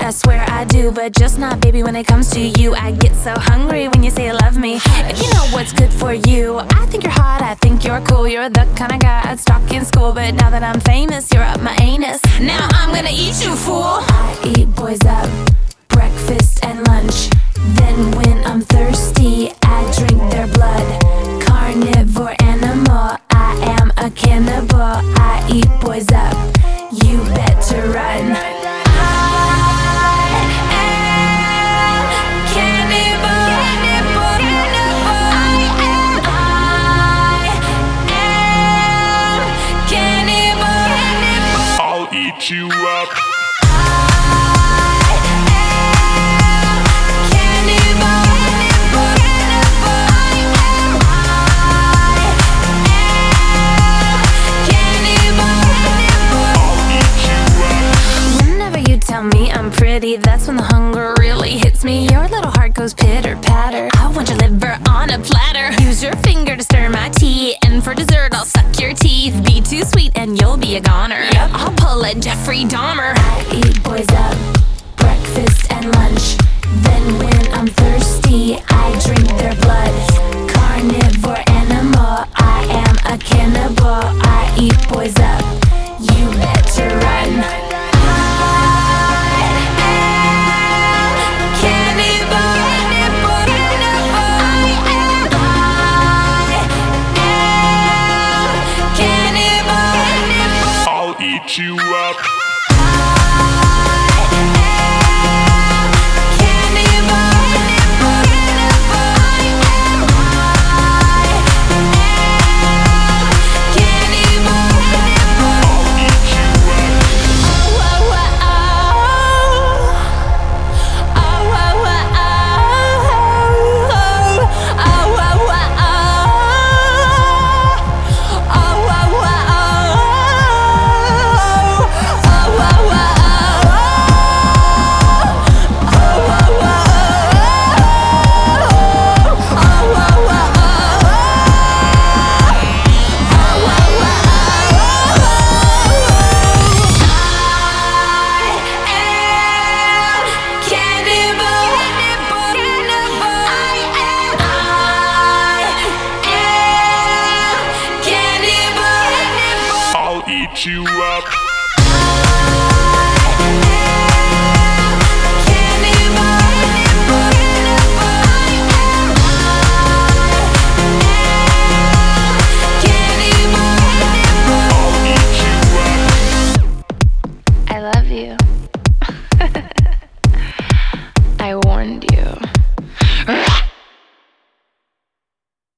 I swear I do, but just not, baby, when it comes to you. I get so hungry when you say you love me. If you know what's good for you, I think you're hot, I think you're cool. You're the kind of guy I'd stalk in school, but now that I'm famous, you're up my anus. Now I'm gonna eat you, fool. I eat boys up, breakfast and lunch. Then when I'm thirsty, I drink their blood. Carnivore animal, I am a cannibal. I eat boys up, you better run. Eat you up. Whenever you tell me I'm pretty, that's when the hunger really hits me. Your little heart goes pitter patter. I want your liver on a platter. Use your finger to stir my tea, and for dessert I'll suck your teeth. Be too sweet and you'll be a goner. Yep. I'll pull a Jeffrey Dahmer. I eat boys up, breakfast and lunch. Then when I'm thirsty, I drink their blood. Carnivore animal, I am a cannibal. I eat boys up, you better run. Eat you up. Eat you up. I love you.